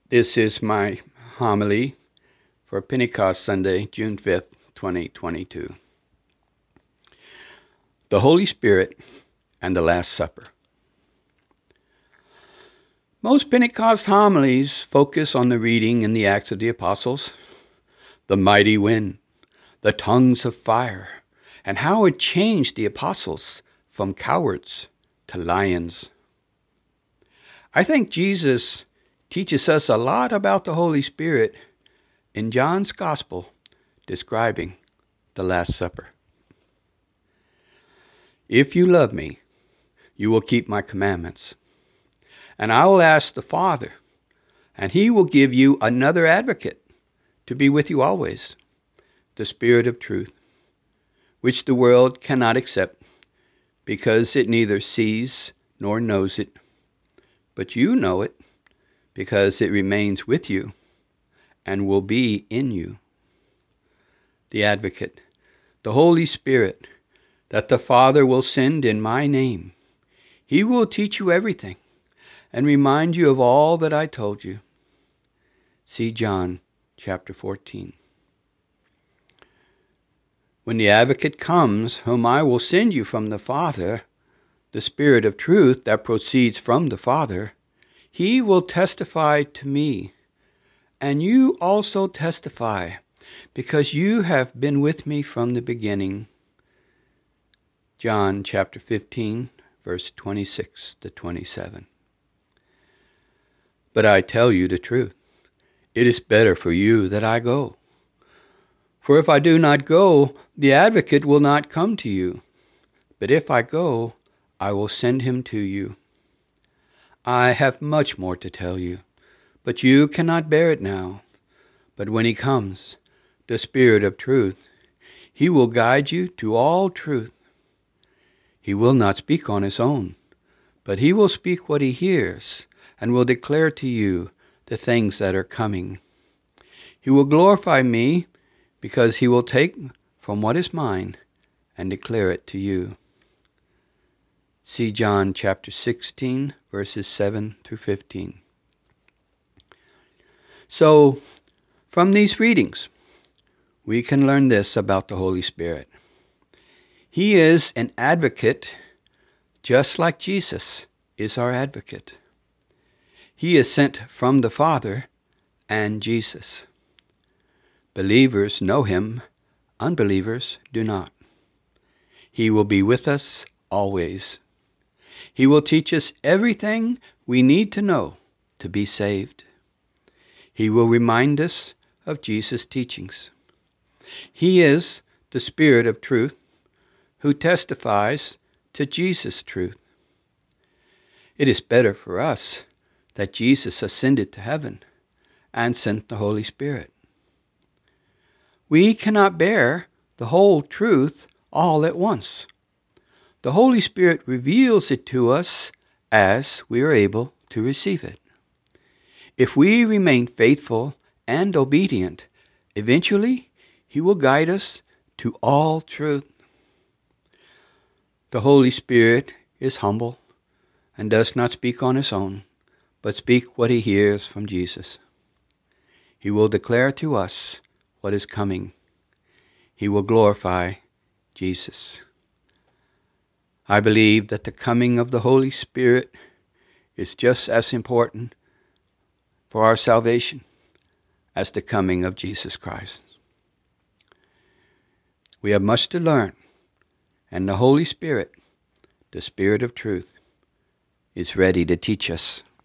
This is my homily for Pentecost Sunday, June 5th, 2022. The Holy Spirit and the Last Supper. Most Pentecost homilies focus on the reading in the Acts of the Apostles, the mighty wind, the tongues of fire, and how it changed the apostles from cowards to lions. I think Jesus teaches us a lot about the Holy Spirit in John's Gospel describing the Last Supper. If you love me, you will keep my commandments. And I will ask the Father, and he will give you another advocate to be with you always, the Spirit of truth, which the world cannot accept because it neither sees nor knows it. But you know it because it remains with you and will be in you. The advocate, the Holy Spirit, that the Father will send in my name. He will teach you everything and remind you of all that I told you. See John chapter 14. When the advocate comes, whom I will send you from the Father, the Spirit of truth that proceeds from the Father, he will testify to me. And you also testify, because you have been with me from the beginning. John chapter 15, verse 26 to 27. But I tell you the truth. It is better for you that I go. For if I do not go, the advocate will not come to you. But if I go, I will send him to you. I have much more to tell you, but you cannot bear it now. But when he comes, the Spirit of truth, he will guide you to all truth. He will not speak on his own, but he will speak what he hears, and will declare to you the things that are coming. He will glorify me, because he will take from what is mine and declare it to you. See John chapter 16, verses 7 through 15. So, from these readings, we can learn this about the Holy Spirit. He is an advocate, just like Jesus is our advocate. He is sent from the Father and Jesus. Believers know him, unbelievers do not. He will be with us always. He will teach us everything we need to know to be saved. He will remind us of Jesus' teachings. He is the Spirit of truth who testifies to Jesus' truth. It is better for us that Jesus ascended to heaven and sent the Holy Spirit. We cannot bear the whole truth all at once. The Holy Spirit reveals it to us as we are able to receive it. If we remain faithful and obedient, eventually he will guide us to all truth. The Holy Spirit is humble and does not speak on his own, but speak what he hears from Jesus. He will declare to us what is coming. He will glorify Jesus. I believe that the coming of the Holy Spirit is just as important for our salvation as the coming of Jesus Christ. We have much to learn, and the Holy Spirit, the Spirit of truth, is ready to teach us.